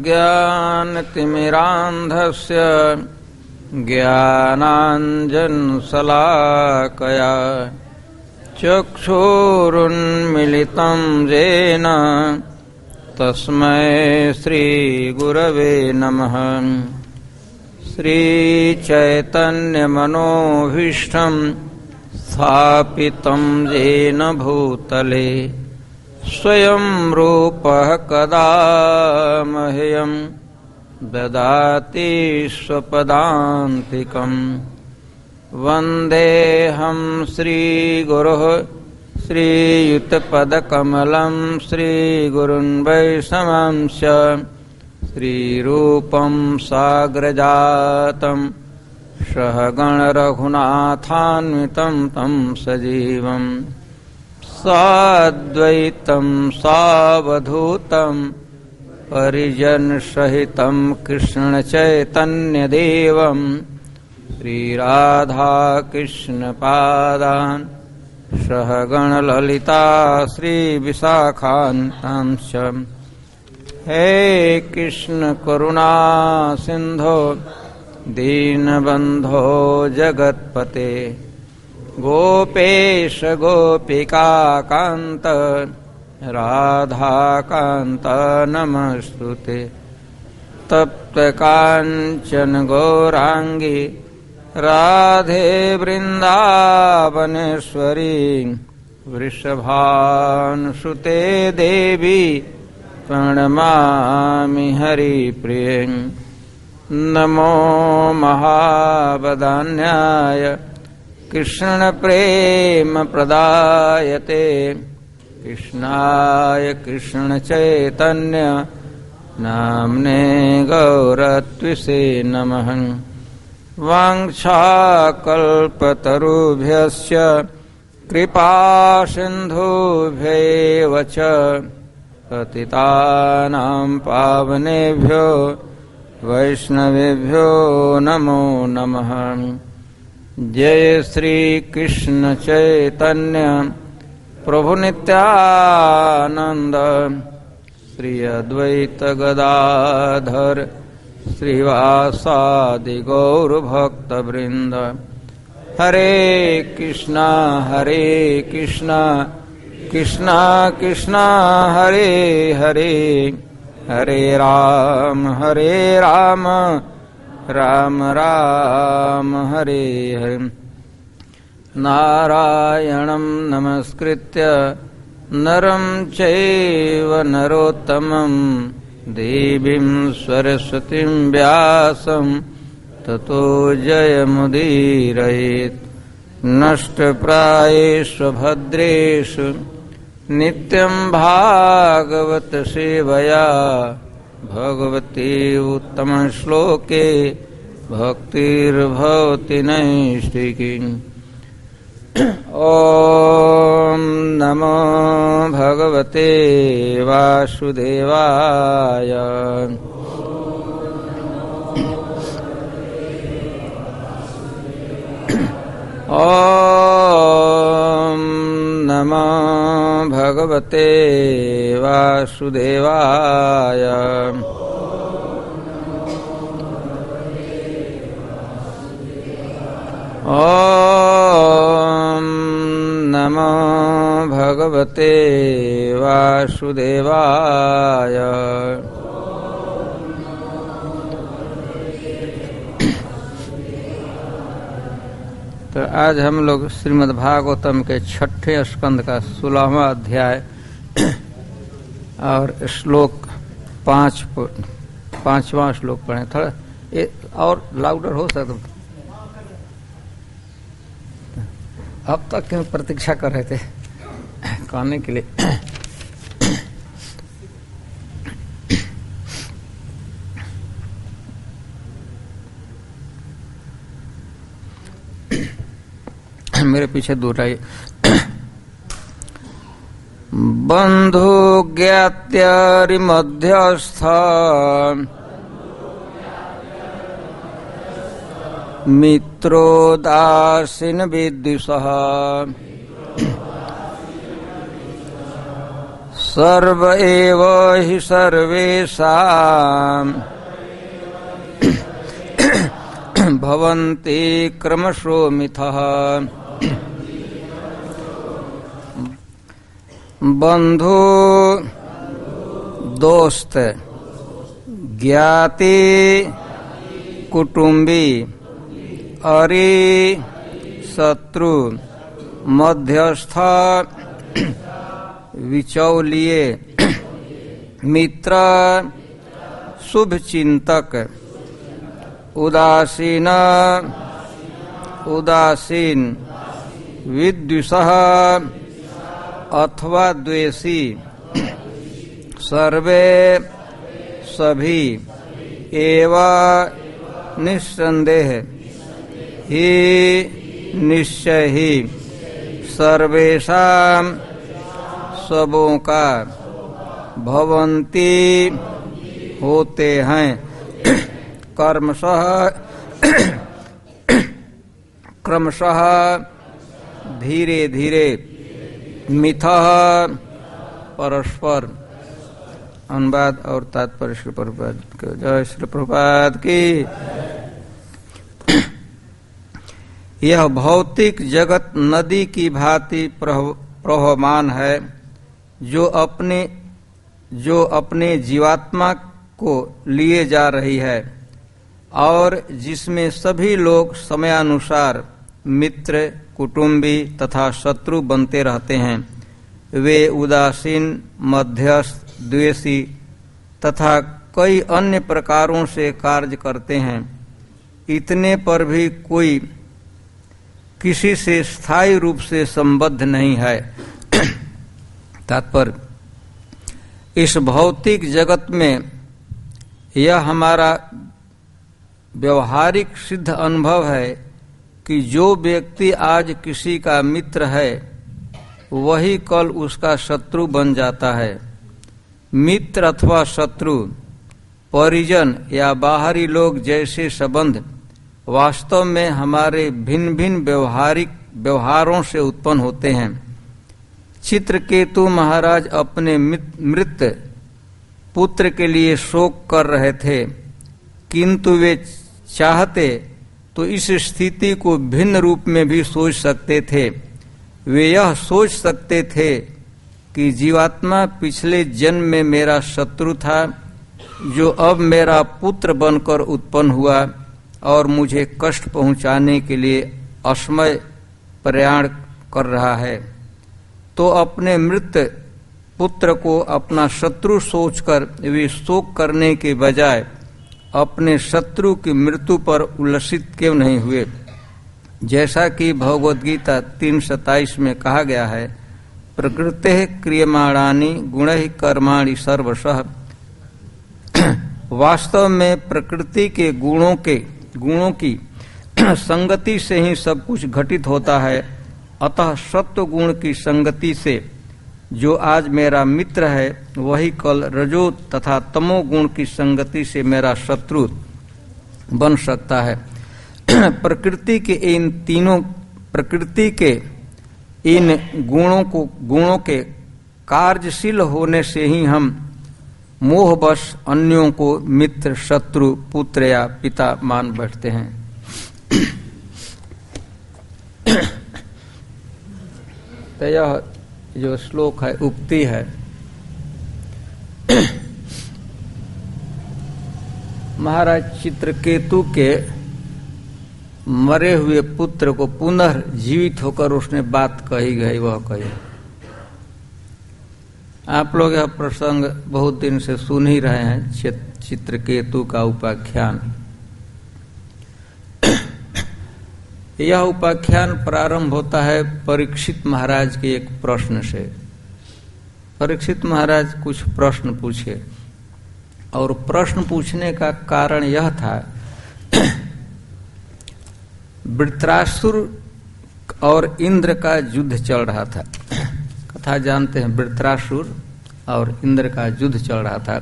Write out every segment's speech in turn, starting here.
अज्ञानतिमिरान्धस्य ज्ञानाञ्जनशलाकया चक्षुरुन्मिलितं येन तस्मै श्रीगुरवे नमः। श्रीचैतन्यमनोभीष्टं स्थापितं येन भूतले स्वयं रूपः कदा मह्यं ददाति स्वपदान्तिकम्। वन्देऽहं श्रीगुरोः श्रीयुतपदकमलं श्रीगुरुन् वैष्णवांश्च श्रीरूपं साग्रजातं सहगणरघुनाथान्वितं तं सजीवम् साद्वैतं सावधूतं परिजनसहितं कृष्णचैतन्यदेवं श्रीराधाकृष्णपादान् सहगणललिता श्रीविशाखान्तांश्च। हे कृष्ण करुणा सिन्धो दीनबन्धो जगत्पते गोपेश गोपिकान्त राधाकान्त नमस्तुते। तप्त काञ्चन गौरांगी राधे वृन्दावनेश्वरी वृषभानुसुते देवी प्रणमामि हरिप्रिये। नमो महावदान्याय कृष्ण प्रेम प्रदायते कृष्णाय कृष्ण चैतन्य नाम्ने गौरत्विषे नमः। वाञ्छाकल्पतरुभ्यश्च कृपा सिन्धुभ्यैव च पतितानां पावनेभ्यो वैष्णवेभ्यो नमो नमः। जय श्री कृष्ण चैतन्य प्रभु नित्यानंद श्री अद्वैत गदाधर श्रीवासादि गौर भक्त वृंद। हरे कृष्णा कृष्णा कृष्णा हरे हरे हरे राम राम राम हरे हरे। नारायणं नमस्कृत्य नरं चैव नरोत्तमं देवीं सरस्वतीं व्यासं ततो जयमुदीरयेत्। नष्टप्रायेषु भद्रेषु नित्यं भागवत सेवया भगवती उत्तम श्लोके भक्तिर्भवति नैष्टिकी। ओम नमो भगवते वासुदेवाय। ओम नमो भगवते वासुदेवाय। ओम नमो भगवते वासुदेवाय। तो आज हम लोग श्रीमद् भागवतम के 6ठे स्कंद का 16वां अध्याय और श्लोक 5वां श्लोक पढ़े। थोड़ा और लाउडर हो सकता। अब तक क्यों प्रतीक्षा कर रहे थे कहने के लिए। मेरे पीछे दूर आइए। बंधु ज्ञात्यारि मध्यस्थ मित्रो दासीन विद्विषः सर्व एव हि सर्वेषाम् भवन्ति क्रमशो मिथः। बंधु दोस्त ज्ञाति कुटुंबी अरि शत्रु मध्यस्थ विचौलिये मित्र शुभचिंतक उदासीन उदासीन विद्विषः अथवा द्वेषी सर्वे सभी एवं निस्संदेह ही निश्चय ही सर्वेषां सबों का भवन्ति होते हैं क्रमशः धीरे धीरे मिथः परस्पर। अनुवाद और तात्पर्य श्री प्रभुपाद की जय। श्री प्रभुपाद की। यह भौतिक जगत नदी की भांति प्रवहमान है जो अपने जीवात्मा को लिए जा रही है और जिसमें सभी लोग समयानुसार मित्र कुटुंबी तथा शत्रु बनते रहते हैं। वे उदासीन मध्यस्थ द्वेषी तथा कई अन्य प्रकारों से कार्य करते हैं। इतने पर भी कोई किसी से स्थायी रूप से संबद्ध नहीं है। तात्पर्य, इस भौतिक जगत में यह हमारा व्यवहारिक सिद्ध अनुभव है कि जो व्यक्ति आज किसी का मित्र है वही कल उसका शत्रु बन जाता है। मित्र अथवा शत्रु, परिजन या बाहरी लोग जैसे संबंध वास्तव में हमारे भिन्न भिन्न व्यवहारों से उत्पन्न होते हैं। चित्रकेतु महाराज अपने मृत पुत्र के लिए शोक कर रहे थे, किंतु वे चाहते तो इस स्थिति को भिन्न रूप में भी सोच सकते थे। वे यह सोच सकते थे कि जीवात्मा पिछले जन्म में मेरा शत्रु था जो अब मेरा पुत्र बनकर उत्पन्न हुआ और मुझे कष्ट पहुंचाने के लिए असमय प्रयाण कर रहा है। तो अपने मृत पुत्र को अपना शत्रु सोचकर वे शोक करने के बजाय अपने शत्रु की मृत्यु पर उल्लसित क्यों नहीं हुए। जैसा कि भगवद गीता 3:27 में कहा गया है, प्रकृते क्रियमाणानि गुणैः कर्माणि सर्वशः। वास्तव में प्रकृति के गुणों की संगति से ही सब कुछ घटित होता है। अतः सत्व गुण की संगति से जो आज मेरा मित्र है वही कल रजो तथा तमो गुण की संगति से मेरा शत्रु बन सकता है। प्रकृति के इन गुणों के कार्यशील होने से ही हम मोहवश अन्यों को मित्र, शत्रु, पुत्र या पिता मान बैठते हैं। तो यह जो श्लोक है, उक्ति है, महाराज चित्रकेतु के मरे हुए पुत्र को पुनः जीवित होकर उसने बात कही गई, वह कही। आप लोग यह प्रसंग बहुत दिन से सुन ही रहे हैं, चित्रकेतु का उपाख्यान। यह उपाख्यान प्रारंभ होता है परीक्षित महाराज के एक प्रश्न से। परीक्षित महाराज कुछ प्रश्न पूछे और प्रश्न पूछने का कारण यह था, वृत्रासुर और इंद्र का युद्ध चल रहा था। कथा जानते हैं, वृत्रासुर और इंद्र का युद्ध चल रहा था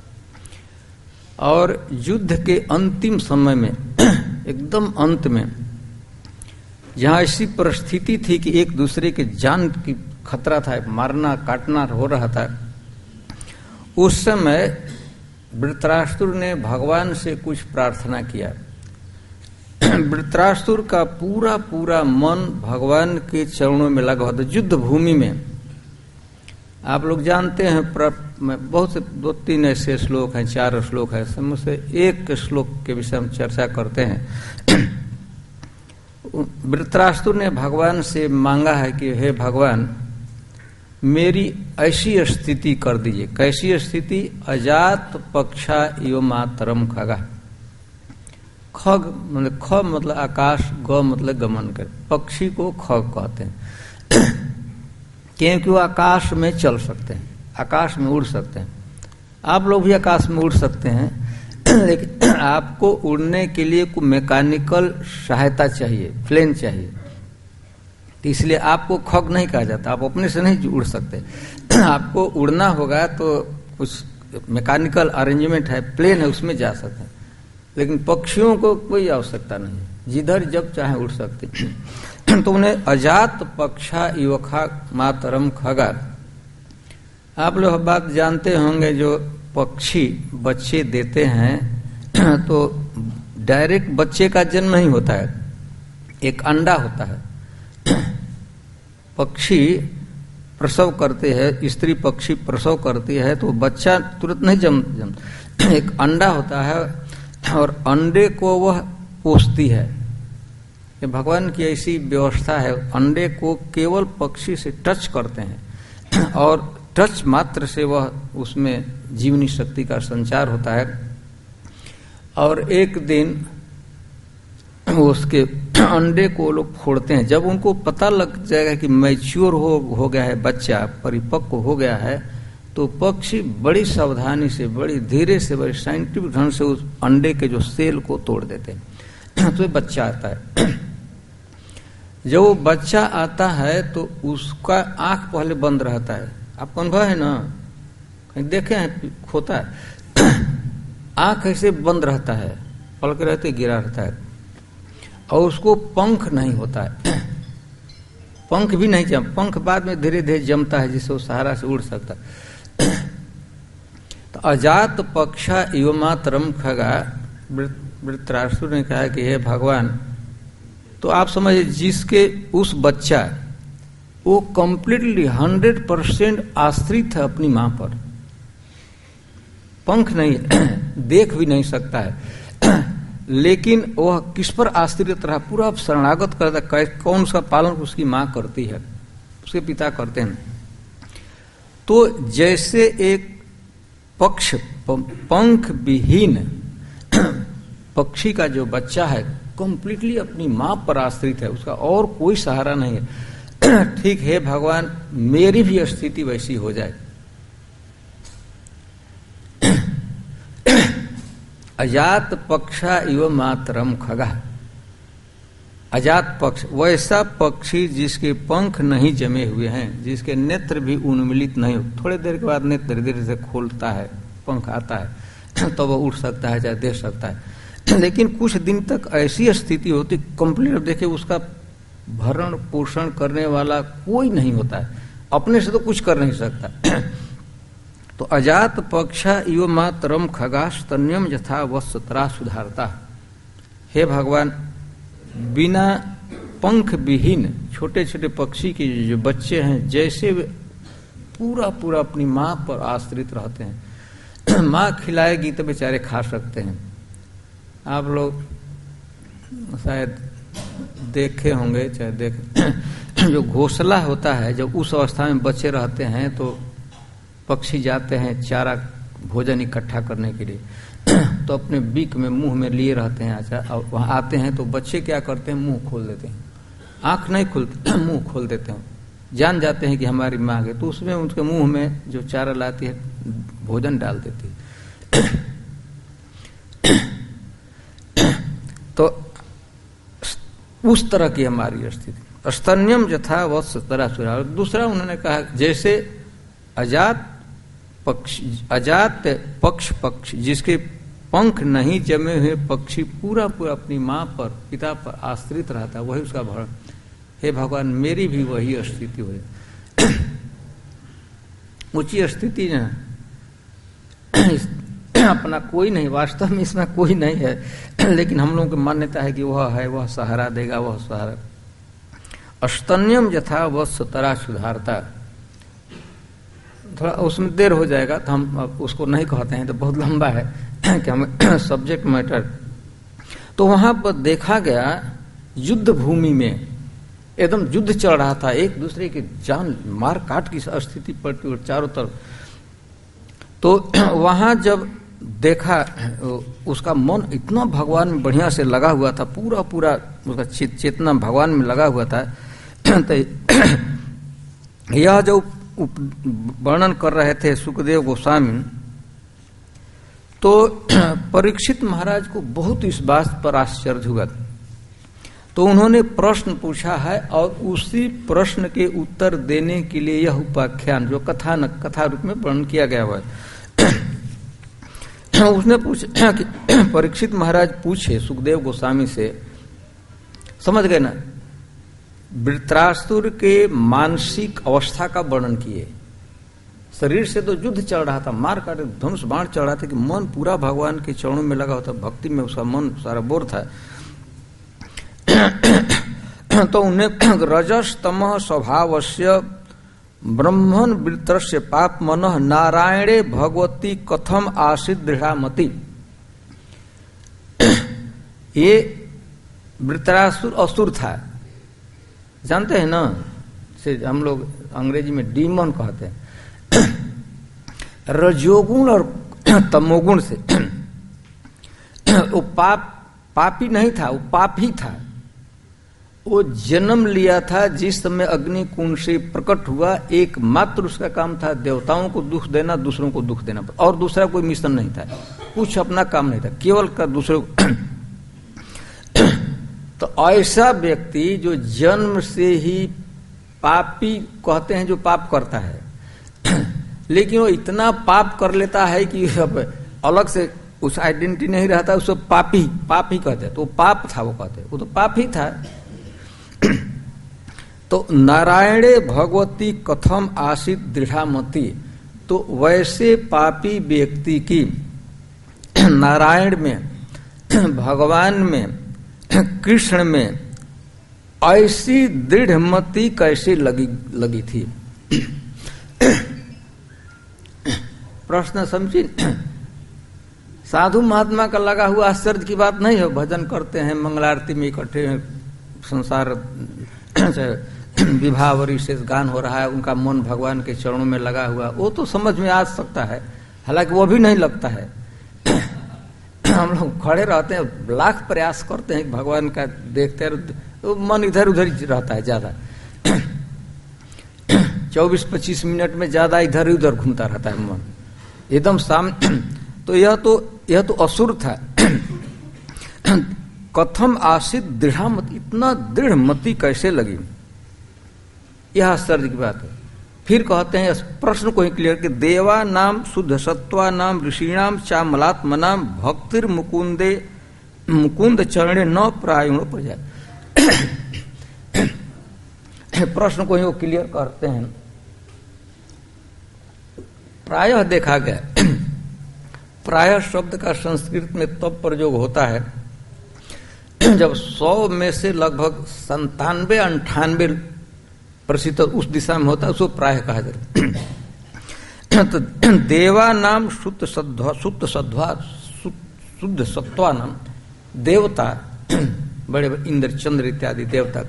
और युद्ध के अंतिम समय में, एकदम अंत में, जहां ऐसी परिस्थिति थी कि एक दूसरे के जान की खतरा था, मारना काटना हो रहा था, उस समय वृत्रासुर ने भगवान से कुछ प्रार्थना किया। वृत्रासुर का पूरा पूरा मन भगवान के चरणों में लगा होता। युद्ध भूमि में आप लोग जानते हैं, बहुत से 2-3 ऐसे श्लोक हैं, 4 श्लोक है, उसमें से एक श्लोक के विषय में चर्चा करते हैं। वृत्रासुर ने भगवान से मांगा है कि हे भगवान, मेरी ऐसी स्थिति कर दीजिए। कैसी स्थिति? अजात पक्षा इव मातरम खगा। खग मतलब ख मतलब आकाश, ग मतलब गमन कर, पक्षी को खग कहते हैं क्योंकि वो आकाश में चल सकते हैं, आकाश में उड़ सकते हैं। आप लोग भी आकाश में उड़ सकते हैं लेकिन आपको उड़ने के लिए कोई मैकेनिकल सहायता चाहिए, प्लेन चाहिए। तो इसलिए आपको खग नहीं कहा जाता, आप अपने से नहीं उड़ सकते। आपको उड़ना होगा तो कुछ मैकेनिकल अरेंजमेंट है, प्लेन है, उसमें जा सकते हैं। लेकिन पक्षियों को कोई आवश्यकता नहीं, जिधर जब चाहे उड़ सकते। तो उन्हें अजात पक्षा युवखा मातरम खगा। आप लोग बात जानते होंगे, जो पक्षी बच्चे देते हैं तो डायरेक्ट बच्चे का जन्म नहीं होता है, एक अंडा होता है। पक्षी प्रसव करते हैं, स्त्री पक्षी प्रसव करती है तो बच्चा तुरंत नहीं जम एक अंडा होता है और अंडे को वह पोसती है। ये भगवान की ऐसी व्यवस्था है। अंडे को केवल पक्षी से टच करते हैं और टच मात्र से वह उसमें जीवनी शक्ति का संचार होता है। और एक दिन उसके अंडे को लोग फोड़ते हैं। जब उनको पता लग जाएगा कि मैच्योर हो गया है, बच्चा परिपक्व हो गया है, तो पक्षी बड़ी सावधानी से, बड़ी धीरे से, बड़ी साइंटिफिक ढंग से उस अंडे के जो सेल को तोड़ देते हैं तो बच्चा आता है। जब वो बच्चा आता है तो उसका आंख पहले बंद रहता है। आपको अनुभव है ना, कहीं देखे हैं, खोता है, आंख ऐसे बंद रहता है, पलक रहते गिरा रहता है और उसको पंख नहीं होता है। पंख भी नहीं जम, पंख बाद में धीरे धीरे जमता है जिससे वो सहारा से उड़ सकता है। तो अजात पक्षा इव मातरम खगा। वृत्रासुर ने कहा कि हे भगवान, तो आप समझिए जिसके उस बच्चा वो कंप्लीटली 100% आश्रित है अपनी मां पर, पंख नहीं, देख भी नहीं सकता है, लेकिन वह किस पर आश्रित रहा, पूरा शरणागत करता है। कौन उसका पालन उसकी मां करती है, उसके पिता करते हैं। तो जैसे एक पक्ष पंख विहीन पक्षी का जो बच्चा है कंप्लीटली अपनी मां पर आश्रित है, उसका और कोई सहारा नहीं है, ठीक है भगवान, मेरी भी स्थिति वैसी हो जाए। अजात पक्षा इव मातरम खगा। अजात पक्ष वैसा पक्षी जिसके पंख नहीं जमे हुए हैं, जिसके नेत्र भी उन्मिलित नहीं हो, थोड़ी देर के बाद नेत्र धीरे धीरे से खोलता है, पंख आता है तो वह उड़ सकता है, चाहे देख सकता है। लेकिन कुछ दिन तक ऐसी स्थिति होती कंप्लीट, देखे उसका भरण पोषण करने वाला कोई नहीं होता है, अपने से तो कुछ कर नहीं सकता। तो अजात पक्षा इव मातरम खगास्तन्यम यथा वत्सतरा सुधारता। हे भगवान, बिना पंख विहीन छोटे छोटे पक्षी के जो बच्चे हैं, जैसे वे पूरा पूरा अपनी मां पर आश्रित रहते हैं, मां खिलाएगी तो बेचारे खा सकते हैं। आप लोग शायद देखे होंगे, चाहे देखे, जो घोंसला होता है, जब उस अवस्था में बच्चे रहते हैं तो पक्षी जाते हैं चारा भोजन इकट्ठा करने के लिए, तो अपने बीक में मुंह में लिए रहते हैं। अच्छा, और वहां आते हैं तो बच्चे क्या करते हैं, मुंह खोल देते हैं, आंख नहीं खोलते, मुंह खोल देते हैं, जान जाते हैं कि हमारी मां है, तो उसमें उनके मुंह में जो चारा लाती है भोजन डाल देती है। तो उस तरह की हमारी स्थिति। स्तन्यम यथा वत्सतरा सुधार। दूसरा उन्होंने कहा जैसे अजात पक्ष जिसके पंख नहीं जमे हुए पक्षी पूरा पूरा अपनी मां पर, पिता पर आश्रित रहता, वही उसका भरण। हे भगवान, मेरी भी वही स्थिति हो जाए। ऊंची स्थिति न अपना कोई नहीं, वास्तव में इसमें कोई नहीं है, लेकिन हम लोगों की मान्यता है कि वह है, वह सहारा देगा, वह सहारा। अस्तन्यम यथा वत्स तरा सुधारता, थोड़ा उसमें देर हो जाएगा तो हम उसको नहीं कहते हैं, तो बहुत लंबा है कि हमें सब्जेक्ट मैटर। तो वहां पर देखा गया युद्ध भूमि में एकदम युद्ध चल रहा था, एक दूसरे की जान मार काट की स्थिति पड़ती और चारों तरफ। तो वहां जब देखा उसका मन इतना भगवान में बढ़िया से लगा हुआ था, पूरा पूरा उसका चेतना भगवान में लगा हुआ था। तो यह जो वर्णन कर रहे थे सुखदेव गोस्वामी, तो परीक्षित महाराज को बहुत इस बात पर आश्चर्य हुआ। तो उन्होंने प्रश्न पूछा है और उसी प्रश्न के उत्तर देने के लिए यह उपाख्यान जो कथा रूप में वर्णन किया गया हुआ है। उसने पूछा कि परीक्षित महाराज पूछे सुखदेव गोस्वामी से, समझ गए ना, वृत्रासुर के मानसिक अवस्था का वर्णन किए। शरीर से तो युद्ध चल रहा था, मार काट धनुष बाण चल रहा था, कि मन पूरा भगवान के चरणों में लगा होता, भक्ति में उसका मन सारा बोर था। तो उन्हें रजस तमः स्वभावस्य ब्रह्मण वृत्रस्य पाप मनः नारायणे भगवती कथम आसीत दृढ़ामति। ये वृत्रासुर असुर था, जानते हैं ना, से हम लोग अंग्रेजी में डीमन कहते हैं। रजोगुण और तमोगुण से वो पापी नहीं था, वो पापी था। वो जन्म लिया था जिस समय अग्नि कुंड से प्रकट हुआ, एकमात्र उसका काम था देवताओं को दुख देना, दूसरों को दुख देना, और दूसरा कोई मिशन नहीं था, कुछ अपना काम नहीं था, केवल का दूसरे को। तो ऐसा व्यक्ति जो जन्म से ही पापी कहते हैं, जो पाप करता है, लेकिन वो इतना पाप कर लेता है कि अब अलग से उस आइडेंटिटी नहीं रहता, उसको पापी कहते हैं। तो पाप था, वो कहते हैं, वो तो पापी था। तो नारायणे भगवती कथम आसीत दृढ़ामति, तो वैसे पापी व्यक्ति की नारायण में, भगवान में, कृष्ण में ऐसी दृढ़मति कैसे लगी थी। प्रश्न समझी। साधु महात्मा का लगा हुआ आश्चर्य की बात नहीं है, भजन करते हैं, मंगलारती में इकट्ठे संसार विवाह विशेष गान हो रहा है, उनका मन भगवान के चरणों में लगा हुआ, वो तो समझ में आ सकता है, हालांकि वो भी नहीं लगता है। हम लोग खड़े रहते हैं, लाख प्रयास करते हैं भगवान का देखते हैं, तो मन इधर उधर रहता है ज्यादा। 24-25 मिनट में ज्यादा इधर उधर घूमता रहता है मन, एकदम सामने। तो यह तो असुर था। कथम आसित दृढ़ामति, इतना दृढ़ मति कैसे लगी, यह आश्चर्य की बात है। फिर कहते हैं प्रश्न को ही क्लियर कि देवा नाम शुद्ध सत्वा नाम ऋषिणाम चामलात्म नाम भक्तिर मुकुंद चरणे न प्रायुण प्रजा। प्रश्न को ही वो क्लियर करते हैं। प्रायः देखा गया, प्रायः शब्द का संस्कृत में तब प्रयोग होता है जब 100 में से लगभग 97-98% उस दिशा में होता है, उसको प्रायः कहा जाता है। तो देवा नाम शुद्ध सत्वा नाम देवता, बड़े बड़े इंद्र चंद्र इत्यादि देवता,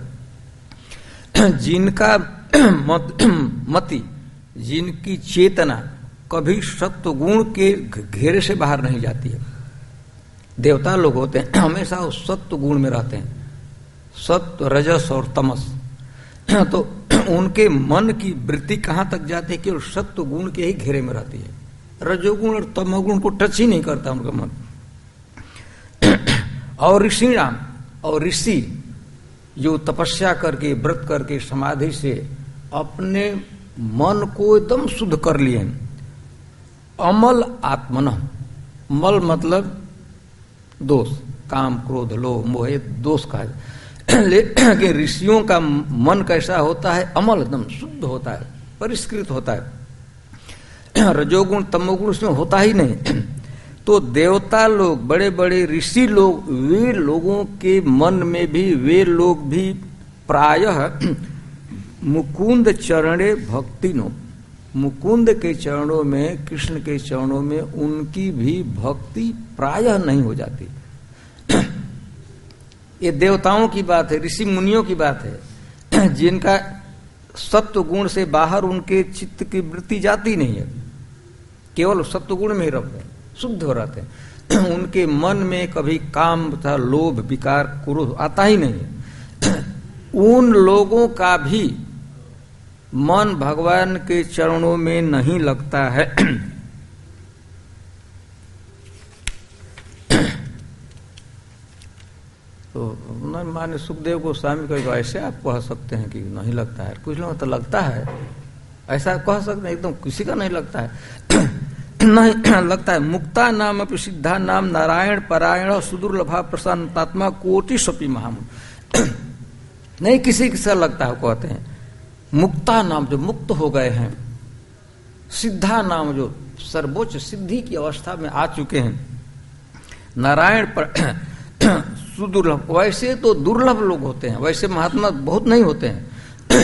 जिनका मति, जिनकी चेतना कभी सत्व गुण के घेरे से बाहर नहीं जाती है। देवता लोग होते हैं हमेशा सत्व गुण में रहते हैं, सत्व रजस और तमस। तो उनके मन की वृत्ति कहां तक जाती है, केवल सत्व गुण के ही घेरे में रहती है, रजोगुण और तमोगुण को टच ही नहीं करता उनका मन। और ऋषिणाम, और ऋषि जो तपस्या करके व्रत करके समाधि से अपने मन को एकदम शुद्ध कर लिए, अमल आत्मन, मल मतलब दोष, काम क्रोध लोभ मोह दोष का है। लेकिन ऋषियों का मन कैसा होता है, अमल एकदम शुद्ध होता है, परिष्कृत होता है। रजोगुण तमोगुण उसमें होता ही नहीं। तो देवता लोग, बड़े बड़े ऋषि लोग, वे लोगों के मन में भी, वे लोग भी प्रायः मुकुंद चरणे भक्ति नो, मुकुंद के चरणों में, कृष्ण के चरणों में उनकी भी भक्ति प्रायः नहीं हो जाती। ये देवताओं की बात है, ऋषि मुनियों की बात है, जिनका सत्व गुण से बाहर उनके चित्त की वृत्ति जाती नहीं है, केवल सत्व गुण में ही रहते हैं, शुद्ध हो रहते हैं। उनके मन में कभी काम तथा लोभ, विकार, क्रोध आता ही नहीं है। उन लोगों का भी मन भगवान के चरणों में नहीं लगता है। तो माने सुखदेव गोस्वामी को ऐसे आप कह सकते हैं कि नहीं लगता है, कुछ लोगों तो लगता है, ऐसा कह सकते हैं, एकदम किसी का नहीं लगता है। नहीं लगता है। मुक्ता नाम प्रसिद्धा नाम नारायण परायण सुदुर्लभा प्रसन्नात्मा कोटि स्वपी महामुनि। नहीं किसी किसी लगता है, कहते हैं मुक्ता नाम जो मुक्त हो गए हैं, सिद्धा नाम जो सर्वोच्च सिद्धि की अवस्था में आ चुके हैं, नारायण पर सुदुर्लभ, वैसे तो दुर्लभ लोग होते हैं, वैसे महात्मा बहुत नहीं होते हैं।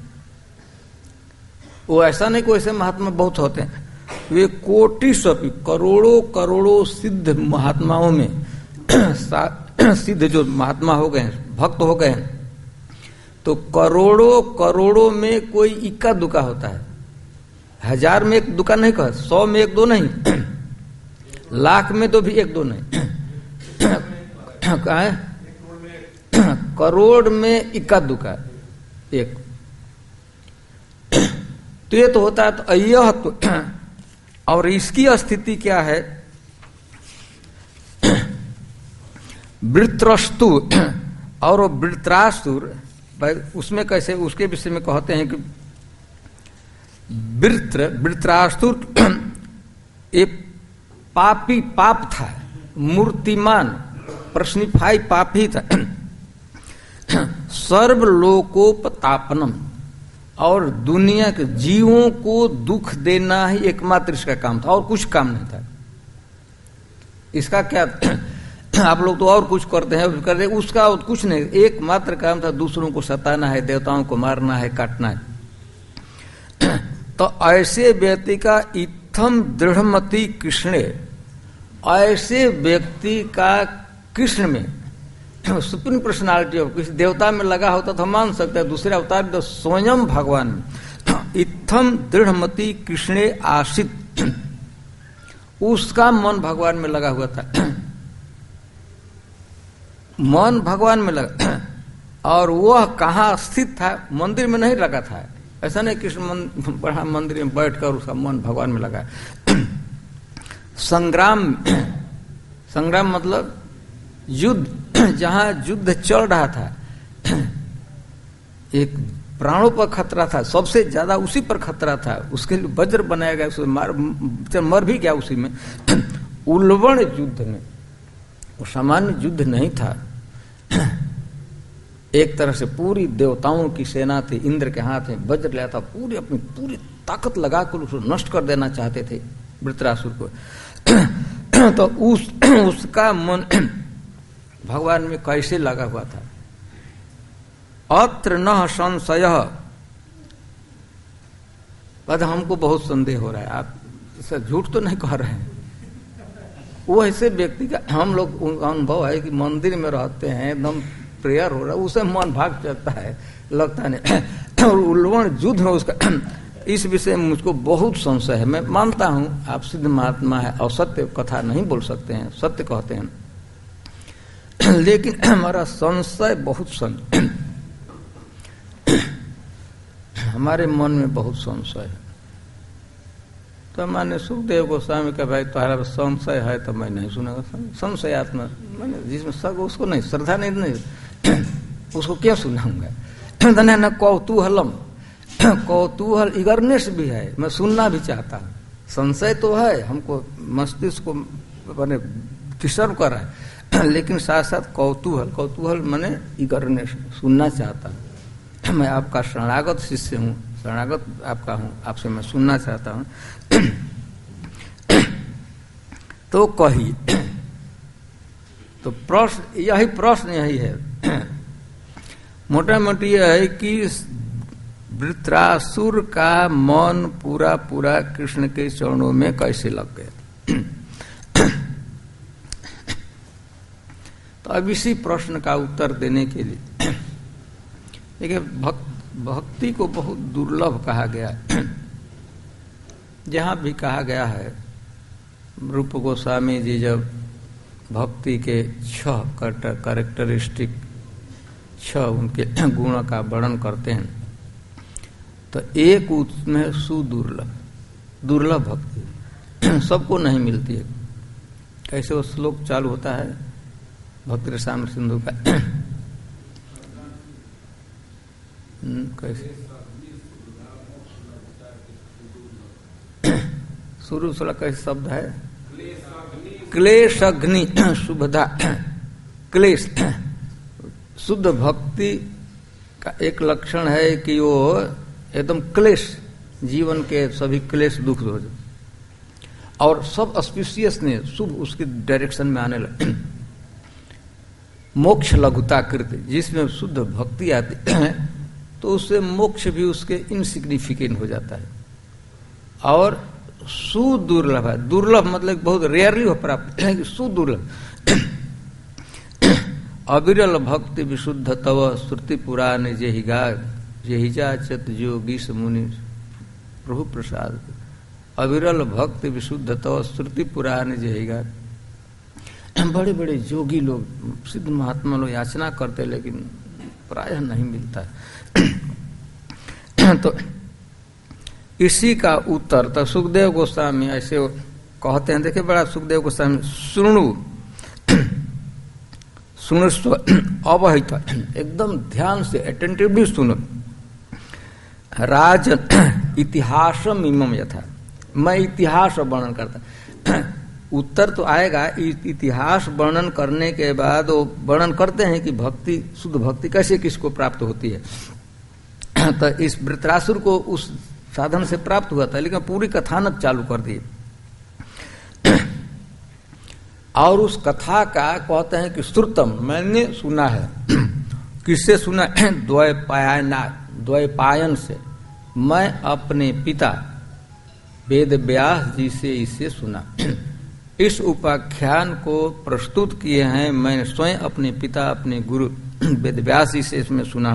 वो ऐसा नहीं, कोई ऐसे महात्मा बहुत होते हैं, वे कोटि स्वपी, करोड़ों करोड़ों सिद्ध महात्माओं में सिद्ध जो महात्मा हो गए, भक्त हो गए, तो करोड़ों करोड़ों में कोई इक्का दुक्का होता है। 1000 में एक दुक्का नहीं कहा, 100 में एक दो नहीं, लाख में तो भी एक दो नहीं, कहा है करोड़ में इक्का दुक्का एक। तो ये तो होता है। तो यह तो, और इसकी स्थिति क्या है, वृत्रस्तु और वृत्रासुर, उसमें कैसे, उसके विषय में कहते हैं कि वृत्रासुर एक पापी, पाप था, मूर्तिमान प्रश्निफाई पापी था। सर्वलोकोपतापनम, और दुनिया के जीवों को दुख देना ही एकमात्र इसका काम था, और कुछ काम नहीं था इसका। क्या आप लोग तो और कुछ करते हैं, उसका कुछ नहीं, एकमात्र काम था दूसरों को सताना है, देवताओं को मारना है, काटना है। तो ऐसे व्यक्ति का इत्थम दृढ़मति कृष्णे, ऐसे व्यक्ति का कृष्ण में सुप्रीम पर्सनालिटी ऑफ, किसी देवता में लगा होता तो मान सकता है, दूसरे अवतार तो स्वयं भगवान में इत्थम दृढ़मति कृष्णे आशित, उसका मन भगवान में लगा हुआ था, मन भगवान में लगा। और वह कहाँ स्थित था, मंदिर में नहीं लगा था, ऐसा नहीं कृष्ण बड़ा मंदिर में बैठकर उसका मन भगवान में लगा। संग्राम, संग्राम मतलब युद्ध, जहां युद्ध चल रहा था, एक प्राणों पर खतरा था, सबसे ज्यादा उसी पर खतरा था, उसके लिए वज्र बनाया गया, उसमें मर भी गया उसी में। उल्वण युद्ध में, वो सामान्य युद्ध नहीं था, एक तरह से पूरी देवताओं की सेना थी, इंद्र के हाथ में वज्र लिया था, पूरी अपनी पूरी ताकत लगाकर उसको नष्ट कर देना चाहते थे वृत्रासुर को। तो उसका मन भगवान में कैसे लगा हुआ था। अत्र न संशय, हमको बहुत संदेह हो रहा है, आप इसका झूठ तो नहीं कह रहे हैं। वो ऐसे व्यक्ति का हम लोग अनुभव है कि मंदिर में रहते हैं, एकदम प्रेयर हो रहा है, उसे मन भाग जाता है, लगता नहीं। और उल्वण युद्ध में उसका, इस विषय में मुझको बहुत संशय है। मैं मानता हूं आप सिद्ध महात्मा है और सत्य कथा नहीं बोल सकते हैं, सत्य कहते हैं, लेकिन हमारा संशय बहुत हमारे मन में बहुत संशय है। तो मैंने सुखदेव गोस्वामी का, भाई तुम्हारा संशय है तो मैं नहीं सुनेगा, संशयात्मा मैंने जिसमें सब, उसको नहीं, श्रद्धा नहीं उसको क्या सुनाऊंगा। न कौतूहलम, कौतूहल इगरनेस भी है, मैं सुनना भी चाहता हूँ। संशय तो है, हमको मस्तिष्क को मैंने डिस्टर्ब कर रहा है, लेकिन साथ साथ कौतूहल, कौतूहल मैंने इगरनेस, सुनना चाहता हूँ। मैं आपका शरणागत शिष्य हूँ, शरणागत आपका हूँ, आपसे मैं सुनना चाहता हूँ। तो कही। तो प्रश्न यही है मोटा मोटी यह है कि वृत्रासुर का मन पूरा पूरा कृष्ण के चरणों में कैसे लग गया। तो अब इसी प्रश्न का उत्तर देने के लिए देखिए, भक्ति को बहुत दुर्लभ कहा गया है। जहां भी कहा गया है, रूप गोस्वामी जी जब भक्ति के 6 कैरेक्टरिस्टिक 6 उनके गुणों का वर्णन करते हैं, तो एक उसमें दुर्लभ भक्ति सबको नहीं मिलती है। कैसे वो श्लोक चालू होता है भक्ति रसामृत सिंधु का? कैसे शुरू से कैसे शब्द है? क्लेश अग्नि शुभदा। क्लेश शुद्ध भक्ति का एक लक्षण है कि वो एकदम क्लेश, जीवन के सभी क्लेश दुख हो जाए और सब ऑस्पिशियस ने शुभ उसके डायरेक्शन में आने लगे। मोक्ष लघुता कृत, जिसमें शुद्ध भक्ति आती है तो उससे मोक्ष भी उसके इनसिग्निफिकेंट हो जाता है। और सुदुर्लभ है, दुर्लभ मतलब बहुत रेयरली हो प्राप्त है, सुदुर्लभ। अविरल भक्ति विशुद्ध तव श्रुति पुराण जेहिजा चत जोगी मुनि प्रभु प्रसाद। अविरल भक्ति विशुद्ध तव श्रुति पुराण जेहिगा। बड़े बड़े जोगी लोग, सिद्ध महात्मा लोग याचना करते, लेकिन प्रायः नहीं मिलता। तो इसी का उत्तर तो सुखदेव गोस्वामी ऐसे कहते हैं। देखिए बड़ा सुखदेव गोस्वामी, सुनुस्व अवहित, एकदम ध्यान से अटेंटिवली सुनो। राजन इतिहासम इमम यथा, मैं इतिहास वर्णन करता। उत्तर तो आएगा, इतिहास वर्णन करने के बाद वो वर्णन करते हैं कि भक्ति, शुद्ध भक्ति कैसे किसको प्राप्त होती है। तो इस वृत्रासुर को उस साधन से प्राप्त हुआ था, लेकिन पूरी कथानक चालू कर दी। और उस कथा का कहते हैं कि श्रुतम, मैंने सुना है। किससे सुना? द्वैपायन से। मैं अपने पिता वेद व्यास जी से इसे सुना। इस उपाख्यान को प्रस्तुत किए हैं मैंने स्वयं अपने पिता, अपने गुरु वेद व्यास जी से इसमें सुना।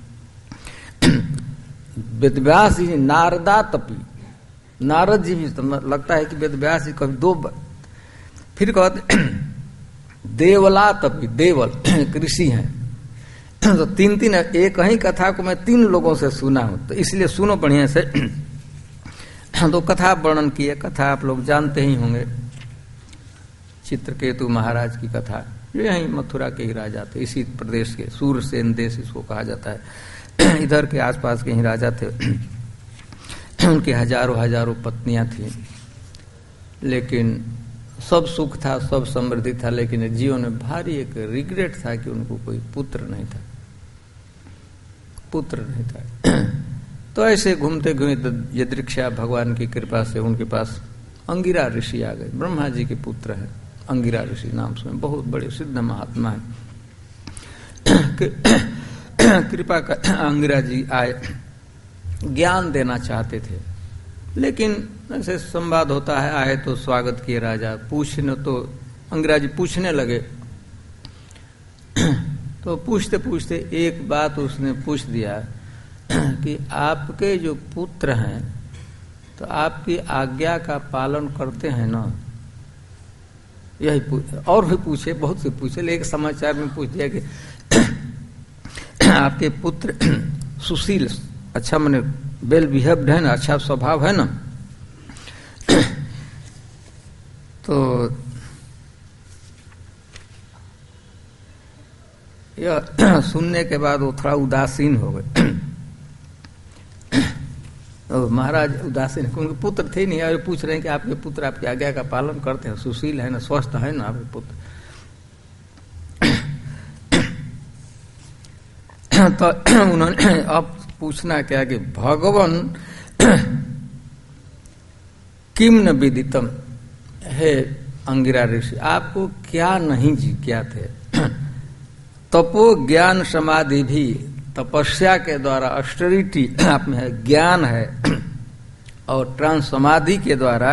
वेद व्यास जी नारदा तपी, नारद जी भी लगता है कि वेद व्यास जी कभी 2 बार। फिर कहते देवला तपी, देवल ऋषि हैं। तो 3 एक ही कथा को मैं 3 लोगों से सुना हूं, तो इसलिए सुनो बढ़िया से। तो कथा वर्णन किए, कथा आप लोग जानते ही होंगे, चित्रकेतु महाराज की कथा। यही मथुरा के ही राजा थे, इसी प्रदेश के, सूरसेन देश इसको कहा जाता है। इधर के आसपास के ही राजा थे। उनके हजारों पत्नियां थी, लेकिन सब सुख था, सब समृद्धि था, लेकिन जीवन में भारी एक रिग्रेट था कि उनको कोई पुत्र नहीं था। तो ऐसे घूमते घूमते यदृक्षा भगवान की कृपा से उनके पास अंगिरा ऋषि आ गए। ब्रह्मा जी के पुत्र हैं अंगिरा ऋषि, नाम सुने, बहुत बड़े सिद्ध महात्मा हैं। कृपा का अंगिरा जी आए, ज्ञान देना चाहते थे, लेकिन ऐसे संवाद होता है, आए तो स्वागत किए राजा। पूछने तो अंगिरा जी पूछने लगे। तो पूछते पूछते एक बात उसने पूछ दिया कि आपके जो पुत्र हैं तो आपकी आज्ञा का पालन करते हैं ना? यही और भी पूछे, बहुत से पूछे, लेकिन समाचार में पूछ दिया कि आपके पुत्र सुशील, अच्छा माने वेल बिहेव्ड है ना, अच्छा स्वभाव है ना? तो यह सुनने के बाद वो थोड़ा उदासीन हो गए। तो महाराज उदासीन, उनके पुत्र थे नहीं, और पूछ रहे हैं कि आपके पुत्र आपकी आज्ञा का पालन करते हैं, सुशील है ना, स्वस्थ है ना आपके पुत्र? तो उन्होंने अब पूछना क्या कि भगवान किम न विदितम, है अंगिरा ऋषि, आपको क्या नहीं ज्ञात है? तपो ज्ञान समाधि भी, तपस्या के द्वारा ऑस्टेरिटी आप में है, ज्ञान है, और ट्रांस समाधि के द्वारा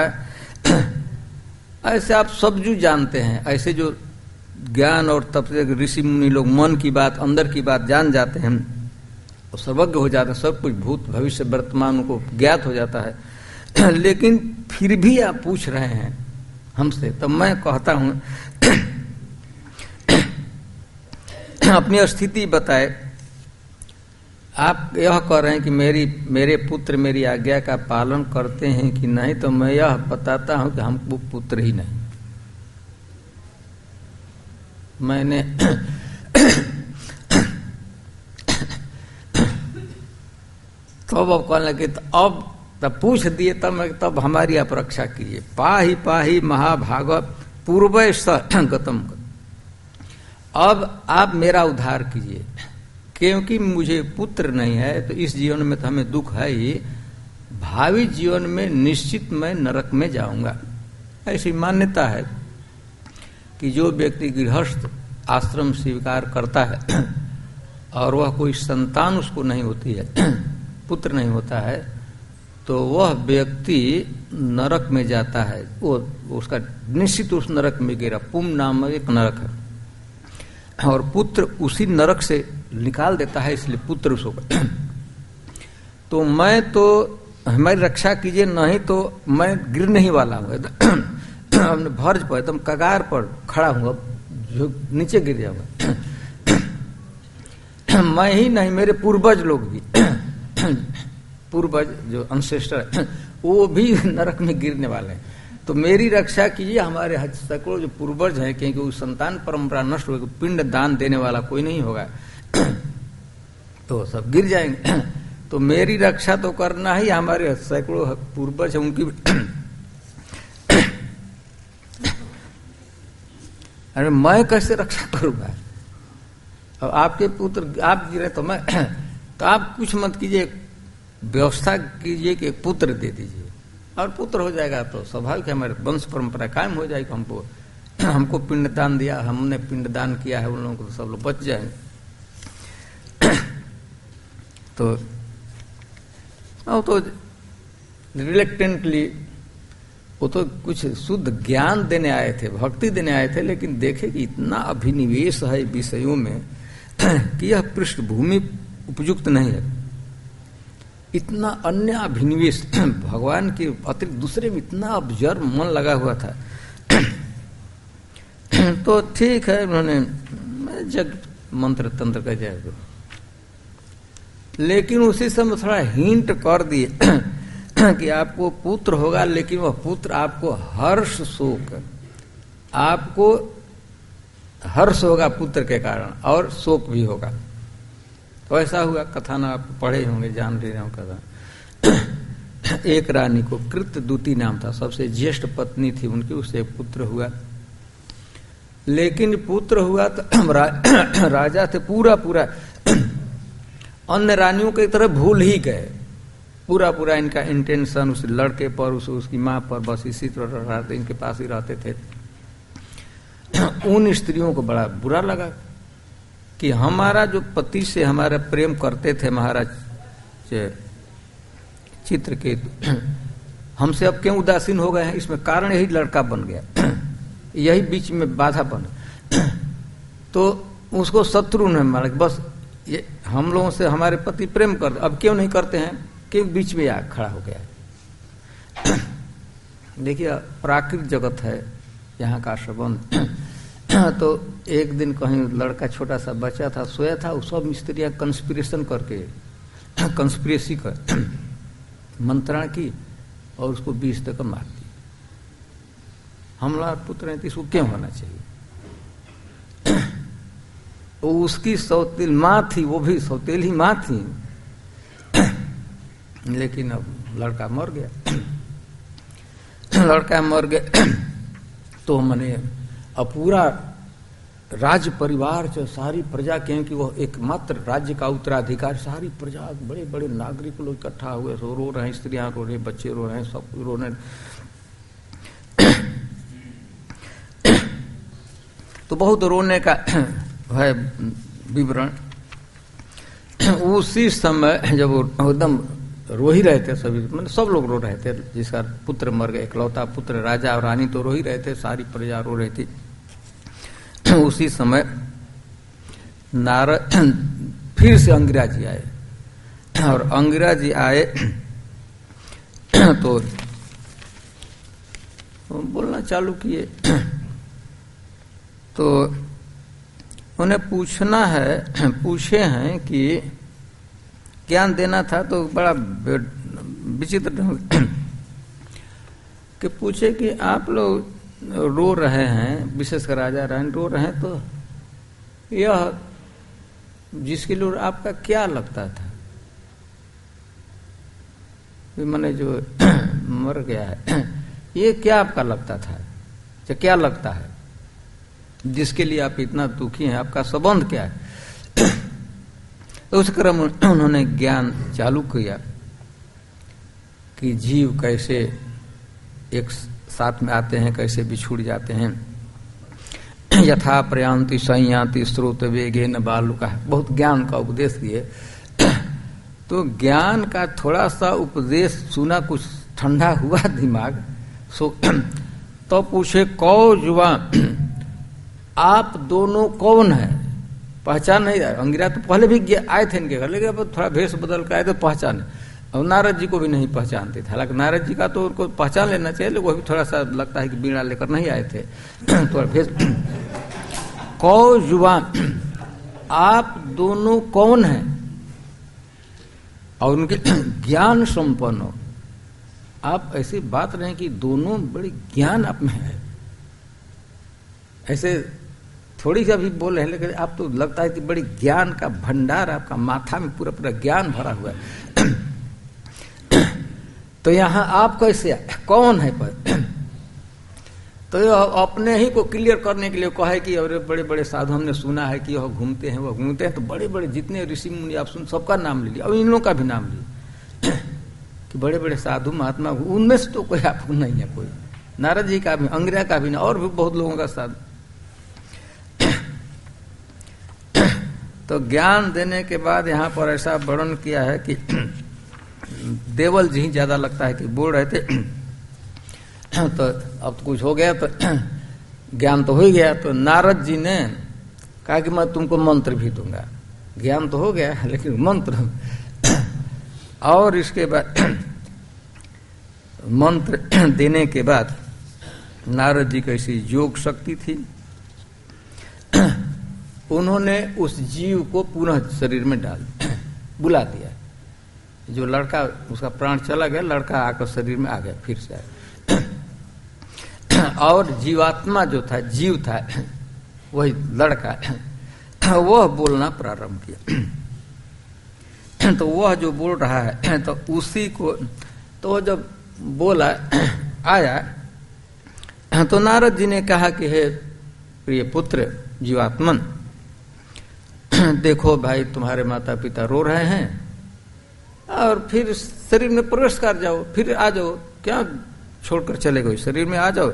ऐसे आप सब जो जानते हैं, ऐसे जो ज्ञान और तप से ऋषि मुनि लोग मन की बात, अंदर की बात जान जाते हैं, और सर्वज्ञ हो जाते हैं, सब कुछ भूत भविष्य वर्तमान को ज्ञात हो जाता है। लेकिन फिर भी आप पूछ रहे हैं हमसे, तब मैं कहता हूं अपनी स्थिति बताए। आप यह कह रहे हैं कि मेरे पुत्र मेरी आज्ञा का पालन करते हैं कि नहीं, तो मैं यह बताता हूं कि हमको पुत्र ही नहीं। मैंने तब अब कहने लगे, तो अब तब पूछ दिए, तब हमारी आप रक्षा कीजिए। पाही पाही महाभाग पूर्व स गतम, अब आप मेरा उद्धार कीजिए, क्योंकि मुझे पुत्र नहीं है, तो इस जीवन में तो हमें दुख है ही, भावी जीवन में निश्चित मैं नरक में जाऊंगा। ऐसी मान्यता है कि जो व्यक्ति गृहस्थ आश्रम स्वीकार करता है और वह कोई संतान उसको नहीं होती है, पुत्र नहीं होता है, तो वह व्यक्ति नरक में जाता है। वो उसका निश्चित उस नरक में गिरा। पुम नाम एक नरक है, और पुत्र उसी नरक से निकाल देता है, इसलिए पुत्र उसको। तो मैं तो हमारी रक्षा कीजिए, नहीं तो मैं गिरने ही वाला हूँ, हमने भर्ज पर एकदम कगार पर खड़ा हूँ, जो नीचे गिर जाऊंगा। मैं ही नहीं, मेरे पूर्वज लोग भी, पूर्वज जो अंसेस्टर, वो भी नरक में गिरने वाले हैं। तो मेरी रक्षा कीजिए, हमारे सैकड़ों जो पूर्वज हैं, क्योंकि वो संतान परंपरा नष्ट होगी, पिंड दान देने वाला कोई नहीं होगा, तो सब गिर जाएंगे। तो मेरी रक्षा तो करना ही, हमारे सैकड़ों पूर्वज हैं उनकी। अरे मैं कैसे रक्षा करूंगा? और आपके पुत्र आप गिरे तो मैं, तो आप कुछ मत कीजिए, व्यवस्था कीजिए कि पुत्र दे दीजिए, और पुत्र हो जाएगा तो स्वाभाविक है, हमारे वंश परंपरा कायम हो जाएगी। हमको पिंडदान दिया, हमने पिंडदान किया है, उन लोगों को तो सब लोग बच जाएंगे। तो अब तो रिलेक्टेंटली वो तो कुछ शुद्ध ज्ञान देने आए थे, भक्ति देने आए थे, लेकिन देखे कि इतना अभिनिवेश है विषयों में कि यह पृष्ठभूमि उपयुक्त नहीं है। इतना अन्य अभिनिवेश भगवान के अतिरिक्त दूसरे में इतना ऑब्जर्व मन लगा हुआ था। तो ठीक है, उन्होंने जग मंत्र तंत्र का जय, लेकिन उसी समय थोड़ा हिंट कर दिए कि आपको पुत्र होगा, लेकिन वह पुत्र आपको हर्ष शोक, आपको हर्ष होगा पुत्र के कारण, और शोक भी होगा। तो ऐसा हुआ। कथा ना आप पढ़े होंगे, जान ले रहे हो कथा। एक रानी को कृतदूती नाम था, सबसे ज्येष्ठ पत्नी थी उनकी, उससे पुत्र हुआ। लेकिन पुत्र हुआ तो राजा थे पूरा अन्य रानियों की तरह भूल ही गए, पूरा इनका इंटेंशन उस लड़के पर, उसकी माँ पर, बस इसी तरह रहते, इनके पास ही रहते थे। उन स्त्रियों को बड़ा बुरा लगा कि हमारा जो पति से हमारा प्रेम करते थे महाराज चित्रकेतु, हमसे अब क्यों उदासीन हो गए हैं? इसमें कारण यही लड़का बन गया, यही बीच में बाधा बना। तो उसको शत्रु ने माना, बस ये हम लोगों से हमारे पति प्रेम कर, अब क्यों नहीं करते हैं, कि बीच में आ खड़ा हो गया। देखिए प्राकृतिक जगत है यहाँ का संबंध। तो एक दिन कहीं लड़का छोटा सा बच्चा था, सोया था, सब स्त्रियां कंस्पिरेशन करके, कंस्पिरेसी कर मंत्रणा की और उसको 20 तक मार दी। हमला पुत्र है, इसको क्यों होना चाहिए? वो उसकी सौतेल माँ थी, वो भी सौतेली माँ थी, लेकिन अब लड़का मर गया। लड़का मर गया तो मैंने अब पूरा राज्य परिवार जो सारी प्रजा, क्योंकि वो एकमात्र राज्य का उत्तराधिकार, सारी प्रजा, बड़े बड़े नागरिक लोग इकट्ठा हुए, रो रहे हैं, स्त्रियां रो रहे, बच्चे रो रहे हैं, सब रो रहे। तो बहुत रोने का है विवरण। उसी समय जब वो एकदम रो ही रहे थे, सभी मतलब सब लोग रो रहे थे, जिसका पुत्र मर गया, इकलौता पुत्र, राजा और रानी तो रो ही रहे थे, सारी प्रजा रो रही थी। उसी समय नारद फिर से अंगिरा जी आए, और अंगिरा जी आए तो बोलना चालू किए। तो उन्हें पूछना है, पूछे हैं कि ज्ञान देना था, तो बड़ा विचित्र कि पूछे कि आप लोग रो रहे हैं, विशेषकर राजा रानी रो रहे हैं, तो यह जिसके लिए आपका क्या लगता था, मैंने जो मर गया है, ये क्या आपका लगता था, क्या लगता है जिसके लिए आप इतना दुखी हैं, आपका संबंध क्या है? उस क्रम उन्होंने ज्ञान चालू किया कि जीव कैसे एक साथ में आते हैं, कैसे बिछुड़ जाते हैं। यथा प्रयांति संयाति स्रोत वेगे न बालुका, बहुत ज्ञान का उपदेश दिए। तो ज्ञान का थोड़ा सा उपदेश सुना, कुछ ठंडा हुआ दिमाग, सो तो पूछे कौ जुआ, आप दोनों कौन है? पहचान नहीं आया। अंगिरा तो पहले भी आए थे इनके घर, लेकिन अब थोड़ा भेष बदल कर आए तो पहचाने। और नारद जी को भी नहीं पहचानते थे, हालांकि नारद जी का तो उनको पहचान लेना चाहिए, लेकिन वो भी थोड़ा सा लगता है कि बीड़ा लेकर नहीं आए थे। थोड़ा भेष। कौ जुआ, आप दोनों कौन हैं? और उनके ज्ञान संपन्न हो। आप ऐसी बात नहीं कि दोनों बड़ी ज्ञान आप में है, ऐसे थोड़ी सा भी बोल रहे हैं, लेकिन आप तो लगता है कि बड़ी ज्ञान का भंडार आपका माथा में पूरा पूरा ज्ञान भरा हुआ है। तो यहाँ आप कैसे कौन है पर? तो अपने ही को क्लियर करने के लिए कहा है कि और बड़े बड़े साधु हमने सुना है कि वह घूमते हैं, वह घूमते हैं, तो बड़े बड़े जितने ऋषि मुनि आप सुन, सबका नाम ले लिया, और इन लोगों का भी नाम लिया कि बड़े बड़े साधु महात्मा, उनमें से तो कोई आपको नहीं है, कोई नारद जी का भी, अंगिरा का भी ना, और भी बहुत लोगों का साधु। तो ज्ञान देने के बाद यहाँ पर ऐसा वर्णन किया है कि देवल जी ही ज्यादा लगता है कि बोल रहे थे। तो अब तो कुछ हो गया, तो ज्ञान तो हो ही गया, तो नारद जी ने कहा कि मैं तुमको मंत्र भी दूंगा। ज्ञान तो हो गया, लेकिन मंत्र। और इसके बाद मंत्र देने के बाद नारद जी की ऐसी योग शक्ति थी, उन्होंने उस जीव को पुनः शरीर में डाल बुला दिया। जो लड़का, उसका प्राण चला गया, लड़का आकर शरीर में आ गया, फिर से आया। और जीवात्मा जो था, जीव था, वही लड़का, वह बोलना प्रारंभ किया। तो वह जो बोल रहा है, तो उसी को, तो जब बोला आया, तो नारद जी ने कहा कि हे प्रिय पुत्र जीवात्मन, देखो भाई तुम्हारे माता पिता रो रहे हैं, और फिर शरीर में प्रवेश कर जाओ, फिर आ जाओ, क्या छोड़कर चले गए, शरीर में आ जाओ।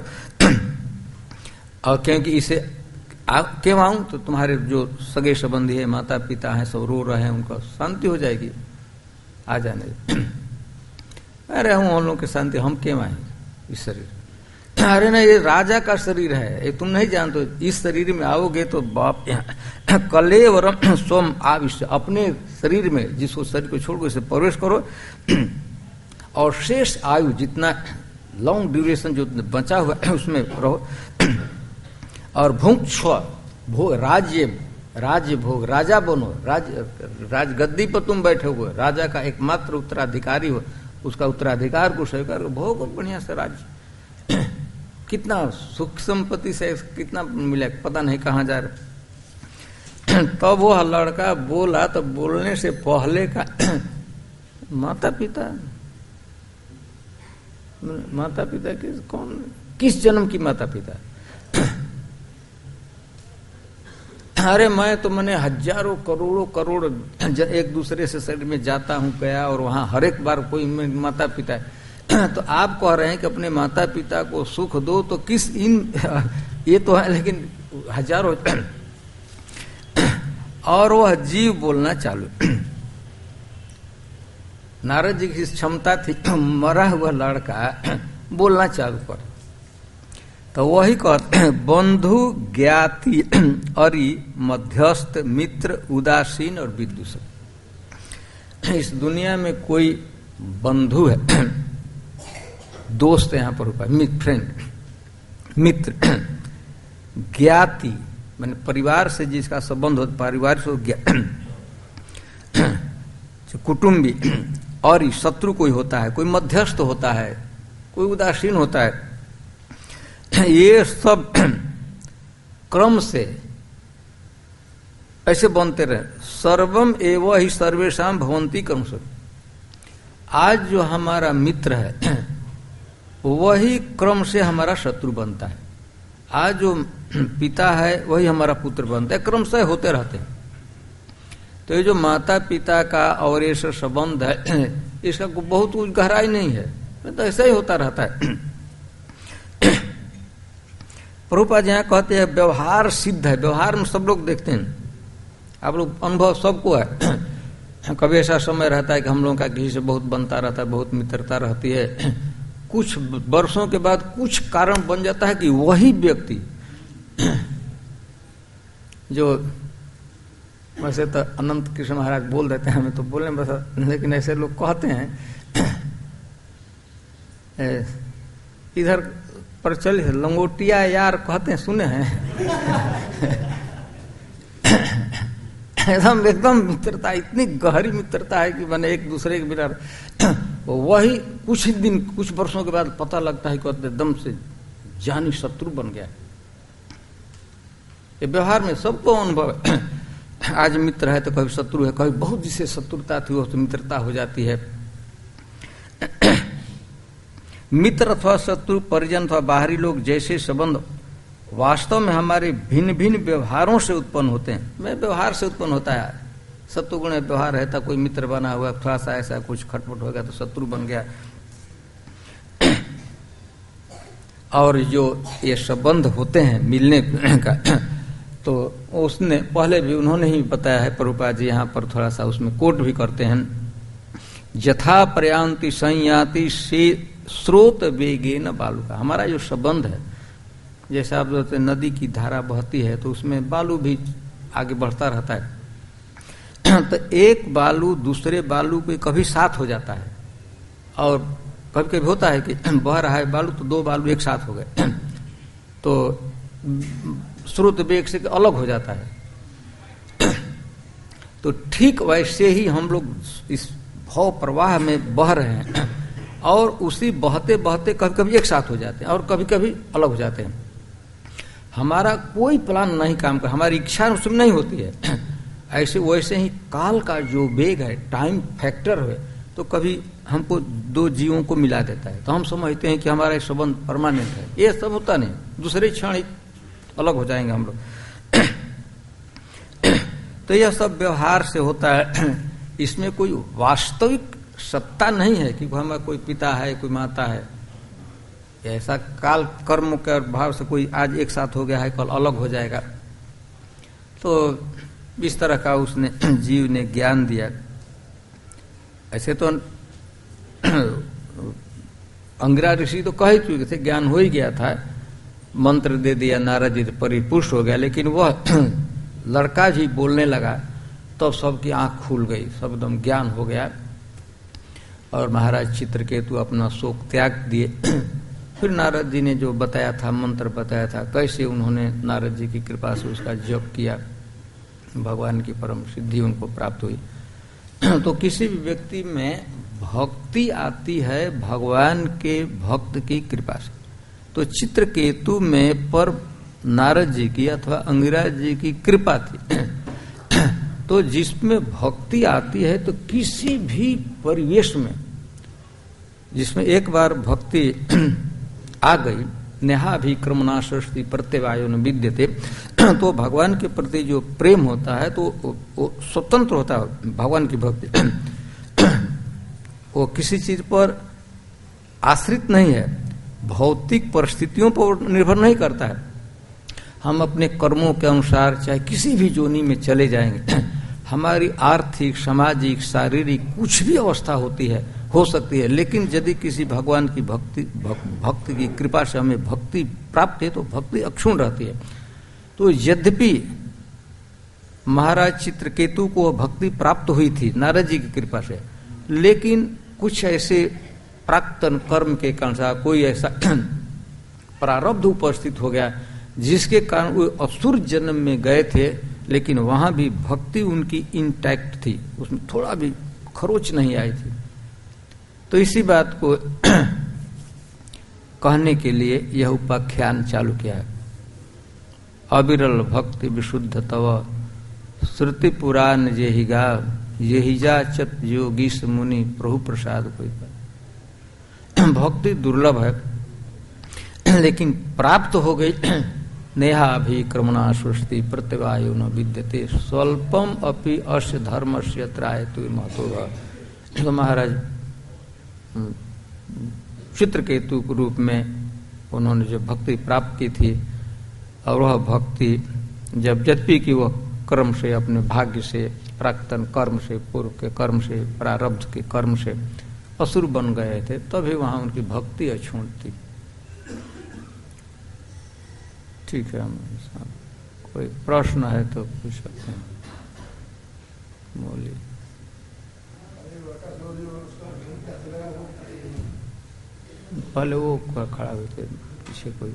और क्योंकि इसे क्यों आऊं, तो तुम्हारे जो सगे संबंधी है, माता पिता हैं, सब रो रहे हैं, उनका शांति हो जाएगी, आ जाने। अरे हम उन लोगों की शांति, हम क्यों आए इस शरीर? अरे ना, ये राजा का शरीर है, ये तुम नहीं जानते, इस शरीर में आओगे तो बाप कलेवरम स्वम आविष्य, अपने शरीर में, जिसको शरीर को छोड़ इसे प्रवेश करो, और शेष आयु जितना लॉन्ग ड्यूरेशन जो बचा हुआ है उसमें रहो, और भुक्ष भोग, राज्य भोग, राजा बनो, राजगद्दी पर तुम बैठे हुए, राजा का एकमात्र उत्तराधिकारी हो, उसका उत्तराधिकार को स्वीकार करो, भोग बढ़िया से राज्य। कितना सुख संपत्ति से कितना मिला, पता नहीं कहाँ जा रहा। तब वह लड़का बोला, तो बोलने से पहले का माता पिता कौन, किस जन्म की माता पिता? अरे मैंने हजारों करोड़ एक दूसरे से शरीर में जाता हूँ गया, और वहां हर एक बार कोई माता पिता है। तो आप कह रहे हैं कि अपने माता पिता को सुख दो, तो किस इन ये तो है, लेकिन हजारों और वह जीव बोलना चालू। नारद जी की क्षमता थी, मरा हुआ लड़का बोलना चालू कर। तो वही कहते हैं बंधु ज्ञाति अरि मध्यस्थ मित्र उदासीन और विदूषक। इस दुनिया में कोई बंधु है, दोस्त यहाँ पर होगा, फ्रेंड, मित्र, ज्ञाति माने परिवार से जिसका संबंध हो, परिवार से कुटुंबी, और शत्रु कोई होता है, कोई मध्यस्थ होता है, कोई उदासीन होता है। ये सब क्रम से ऐसे बनते रहे। सर्वम एवं ही सर्वेशम भवंती क्रम से। आज जो हमारा मित्र है वही क्रम से हमारा शत्रु बनता है। आज जो पिता है वही हमारा पुत्र बनता है, क्रम से होते रहते हैं। तो ये जो माता पिता का और ये संबंध है, इसका बहुत गहराई नहीं है, तो ऐसा ही होता रहता है। प्रभुपाद जी यहाँ कहते हैं व्यवहार सिद्ध है। व्यवहार में सब लोग देखते हैं, आप लोग अनुभव सबको है। कभी ऐसा समय रहता है कि हम लोगों का किसी से बहुत बनता रहता है, बहुत मित्रता रहती है, कुछ वर्षों के बाद कुछ कारण बन जाता है कि वही व्यक्ति जो वैसे तो अनंत कृष्ण महाराज बोल देते हैं, हमें तो बोलने में बस, लेकिन ऐसे लोग कहते हैं इधर प्रचलित लंगोटिया यार कहते हैं, सुने हैं? एकदम मित्रता, इतनी गहरी मित्रता है कि मैंने एक दूसरे के बिना वही कुछ ही दिन, कुछ वर्षों के बाद पता लगता है कि एकदम से जानी शत्रु बन गया। ये व्यवहार में सबको अनुभव है। आज मित्र है तो कभी शत्रु है, कभी बहुत जिससे शत्रुता थी वो तो मित्रता हो जाती है। मित्र अथवा शत्रु, परिजन अथवा बाहरी लोग जैसे संबंध वास्तव में हमारे भिन्न भिन्न व्यवहारों से उत्पन्न होते हैं। मैं व्यवहार से उत्पन्न होता है। सत्वगुण व्यवहार रहता, कोई मित्र बना हुआ, थोड़ा सा ऐसा कुछ खटपट हो गया तो शत्रु बन गया। और जो ये संबंध होते हैं मिलने का, तो उसने पहले भी उन्होंने ही बताया है, प्रभुपाद जी यहाँ पर थोड़ा सा उसमें कोट भी करते हैं। यथा प्रयांति संयाति से स्रोत वेगेन बालुका। हमारा जो संबंध है, जैसे आप बोलते नदी की धारा बहती है तो उसमें बालू भी आगे बढ़ता रहता है। तो एक बालू दूसरे बालू के कभी साथ हो जाता है, और कभी कभी होता है कि बह रहा है बालू तो दो बालू एक साथ हो गए, तो स्रोत वेग से अलग हो जाता है। तो ठीक वैसे ही हम लोग इस भाव प्रवाह में बह रहे हैं, और उसी बहते बहते कभी कभी एक साथ हो जाते हैं और कभी कभी अलग हो जाते हैं। हमारा कोई प्लान नहीं काम कर, हमारी इच्छा उसमें नहीं होती है। ऐसे वैसे ही काल का जो वेग है, टाइम फैक्टर है, तो कभी हमको दो जीवों को मिला देता है, तो हम समझते हैं कि हमारा संबंध परमानेंट है। ये सब होता नहीं, दूसरे क्षण अलग हो जाएंगे हम लोग। तो यह सब व्यवहार से होता है। इसमें कोई वास्तविक सत्ता नहीं है कि हमारा कोई पिता है, कोई माता है। ऐसा काल कर्म के भाव से कोई आज एक साथ हो गया है, कल अलग हो जाएगा। तो इस तरह का उसने जीव ने ज्ञान दिया। ऐसे तो अंगिरा ऋषि तो कह ही चुके थे, ज्ञान हो ही गया था, मंत्र दे दिया, नारद जी परिपुष्ट हो गया। लेकिन वह लड़का जी बोलने लगा तो सबकी आंख खुल गई, सब एकदम ज्ञान हो गया। और महाराज चित्रकेतु अपना शोक त्याग दिए। फिर नारद जी ने जो बताया था, मंत्र बताया था, कैसे उन्होंने नारद जी की कृपा से उसका जप किया, भगवान की परम सिद्धि उनको प्राप्त हुई। तो किसी भी व्यक्ति में भक्ति आती है भगवान के भक्त की कृपा से। तो चित्रकेतु में पर नारद जी की अथवा अंगिरा जी की कृपा थी। तो जिसमें भक्ति आती है तो किसी भी परिवेश में, जिसमें एक बार भक्ति आ गई, नेहा भी क्रमनाशस्ति प्रत्यवायो न विद्यते, तो भगवान के प्रति जो प्रेम होता है तो वो स्वतंत्र होता है। भगवान की भक्ति वो किसी चीज पर आश्रित नहीं है, भौतिक परिस्थितियों पर निर्भर नहीं करता है। हम अपने कर्मों के अनुसार चाहे किसी भी जोनी में चले जाएंगे, हमारी आर्थिक, सामाजिक, शारीरिक कुछ भी अवस्था होती है, हो सकती है, लेकिन यदि किसी भगवान की भक्ति की कृपा से हमें भक्ति प्राप्त है तो भक्ति अक्षुण्ण रहती है। तो यद्यपि महाराज चित्रकेतु को भक्ति प्राप्त हुई थी नारद जी की कृपा से, लेकिन कुछ ऐसे प्राक्तन कर्म के कारण कोई ऐसा प्रारब्ध उपस्थित हो गया जिसके कारण वो असुर जन्म में गए थे, लेकिन वहां भी भक्ति उनकी इंटैक्ट थी, उसमें थोड़ा भी खरोच नहीं आई थी। तो इसी बात को कहने के लिए यह उपाख्यान चालू किया है। अविरल भक्ति विशुद्ध तव श्रुति पुराण जेहिगा यहिजा चत योगीश मुनि प्रभु प्रसाद कोई पर। भक्ति दुर्लभ है लेकिन प्राप्त हो गई। नेहा भी क्रमणा सृष्टि प्रत्यवायु न विद्यते स्वल्पम अपि अस्य धर्म से त्रायतु महतो। तो महाराज चित्रकेतु के रूप में उन्होंने जो भक्ति प्राप्त की थी, और वह भक्ति जब यद्यपि कि वह कर्म से, अपने भाग्य से, प्राक्तन कर्म से, पूर्व के कर्म से, प्रारब्ध के कर्म से असुर बन गए थे, तभी वहां उनकी भक्ति अछूट थी। ठीक है, कोई प्रश्न है तो पूछ सकते हैं। बोलिए। पहले वो खड़ा हुए थे, पीछे कोई।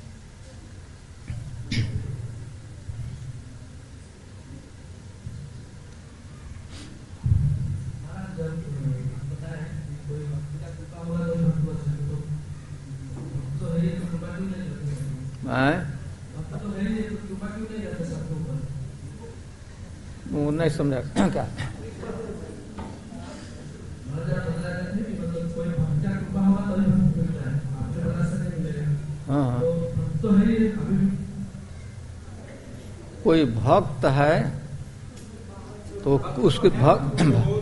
वो नहीं समझा क्या? हाँ, कोई भक्त है तो उसके भक्त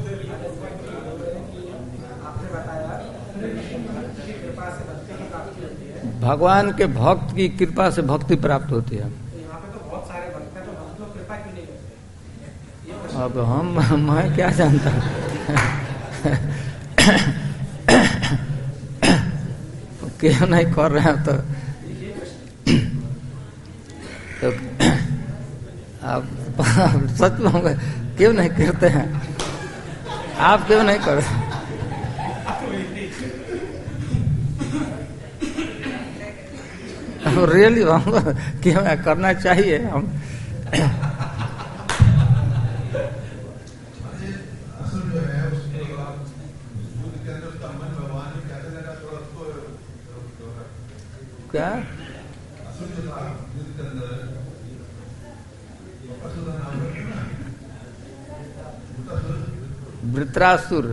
भगवान के भक्त की कृपा से भक्ति प्राप्त होती है। अब मैं क्या जानता क्यों नहीं कर रहे हैं तो आप सच में क्यों नहीं करते हैं? आप क्यों नहीं करते? रियली हम क्यों करना चाहिए हम। क्या वृत्रासुर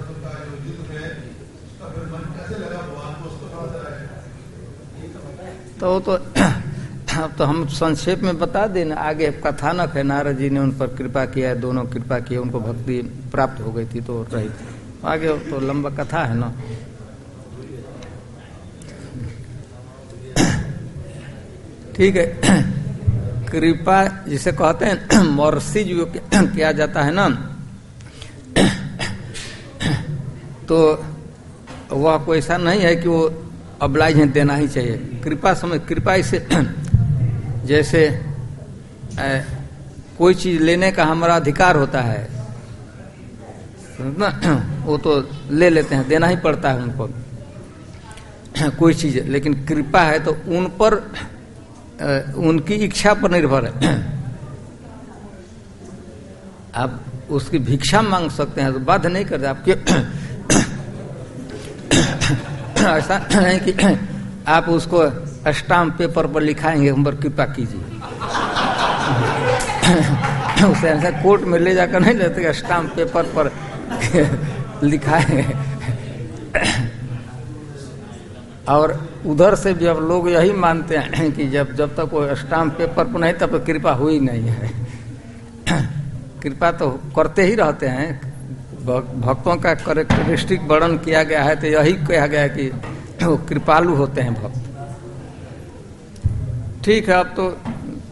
तो हम संक्षेप में बता देना। आगे कथानक है, नारद जी ने उन पर कृपा किया है, दोनों कृपा किए, उनको भक्ति प्राप्त हो गई थी तो रही। आगे तो लंबा कथा है ना। ठीक है, कृपा जिसे कहते हैं मर्सी जो किया जाता है ना, तो वह कोई ऐसा नहीं है कि वो अब्लाइज देना ही चाहिए। कृपा समझ, कृपा इसे जैसे कोई चीज लेने का हमारा अधिकार होता है ना, वो तो ले लेते हैं, देना ही पड़ता है उनको कोई चीज। लेकिन कृपा है तो उन पर उनकी इच्छा पर निर्भर है। आप उसकी भिक्षा मांग सकते हैं तो बाध्य नहीं करते आपके। ऐसा नहीं कि आप उसको स्टाम्प पेपर पर लिखाएंगे हम पर कृपा कीजिए। उसे ऐसा कोर्ट में ले जाकर नहीं लेते, स्टाम्प पेपर पर लिखाएंगे। और उधर से भी अब लोग यही मानते हैं कि जब तक वो स्टाम्प पेपर पर नहीं तब तक कृपा हुई नहीं है। कृपा तो करते ही रहते हैं। भक्तों का कैरेक्टरिस्टिक वर्णन किया गया है तो यही कहा गया है कि वो कृपालु होते हैं भक्त। ठीक है, अब तो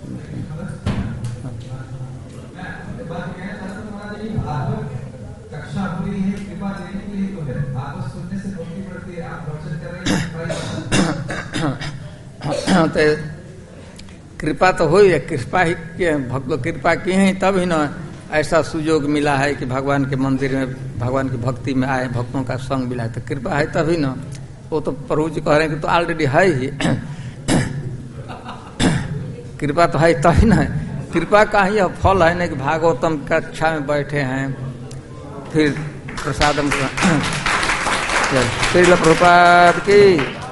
तो कृपा तो हुई है, कृपा ही भक्त कृपा की है तभी न ऐसा सुयोग मिला है कि भगवान के मंदिर में भगवान की भक्ति में आए, भक्तों का संग मिला है, तो कृपा है तभी न। वो तो प्रभु जी कह रहे हैं कि तो ऑलरेडी है ही कृपा तो है तभी न। कृपा का ही फल है ना कि भागवतम कक्षा में बैठे हैं, फिर प्रसादम श्रील प्रभुपाद की